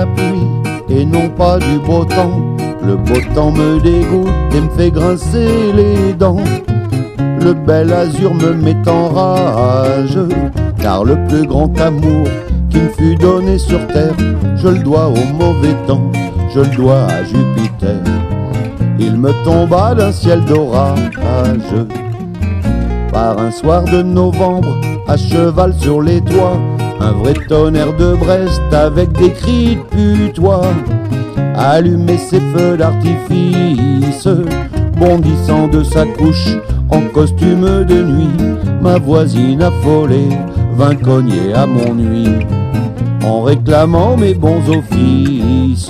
la pluie et non pas du beau temps. Le beau temps me dégoûte et me fait grincer les dents. Le bel azur me met en rage, car le plus grand amour qui me fut donné sur terre, je le dois au mauvais temps, je le dois à Jupiter. Il me tomba d'un ciel d'orage, par un soir de novembre, à cheval sur les toits, un vrai tonnerre de Brest avec des cris de putois. Allumer ses feux d'artifice, bondissant de sa couche en costume de nuit, ma voisine affolée vint cogner à mon nuit, en réclamant mes bons offices.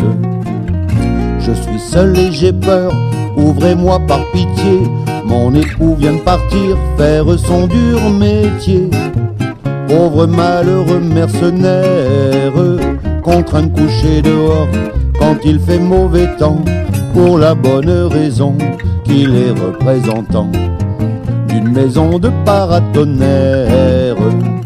Je suis seul et j'ai peur, ouvrez-moi par pitié, mon époux vient de partir faire son dur métier. Pauvre malheureux mercenaire, contraint de coucher dehors quand il fait mauvais temps, pour la bonne raison qu'il est représentant d'une maison de paratonnerre.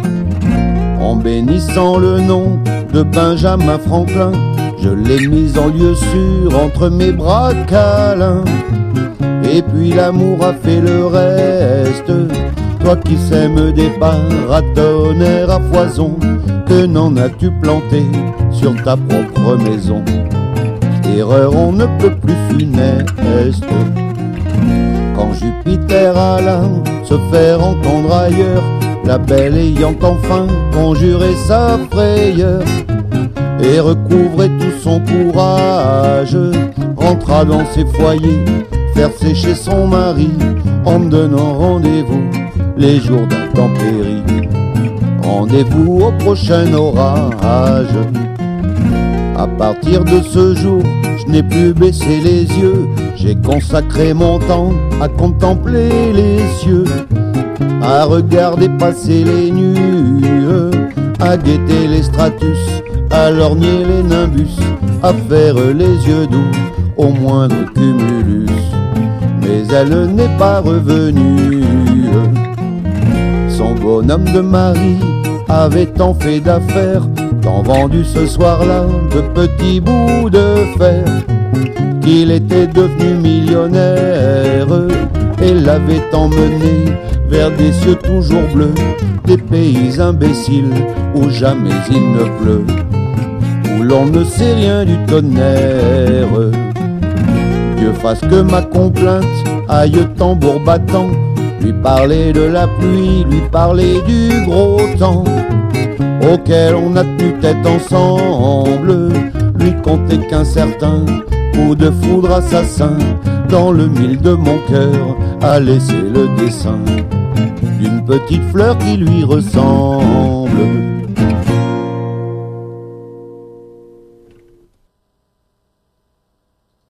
En bénissant le nom de Benjamin Franklin, je l'ai mis en lieu sûr entre mes bras câlins. Et puis l'amour a fait le reste, toi qui sèmes des paratonnerres à foison, que n'en as-tu planté sur ta propre maison? Erreur on ne peut plus funeste. Quand Jupiter alla se faire entendre ailleurs, la belle ayant enfin conjuré sa frayeur et recouvré tout son courage, rentra dans ses foyers faire sécher son mari, en me donnant rendez-vous les jours d'intempérie. Rendez-vous au prochain orage. À partir de ce jour, je n'ai plus baissé les yeux, j'ai consacré mon temps à contempler les cieux, à regarder passer les nues, à guetter les stratus, à lorgner les nimbus, à faire les yeux doux au moindre cumulus. Mais elle n'est pas revenue. Son bonhomme de mari avait tant fait d'affaires, tant vendu ce soir-là de petits bouts de fer, qu'il était devenu millionnaire et l'avait emmené vers des cieux toujours bleus, des pays imbéciles où jamais il ne pleut, où l'on ne sait rien du tonnerre. Dieu fasse que ma complainte aille tambour battant, lui parler de la pluie, lui parler du gros temps auquel on a tenu tête ensemble, lui conter qu'un certain coup de foudre assassin dans le mille de mon cœur a laissé le dessin d'une petite fleur qui lui ressemble.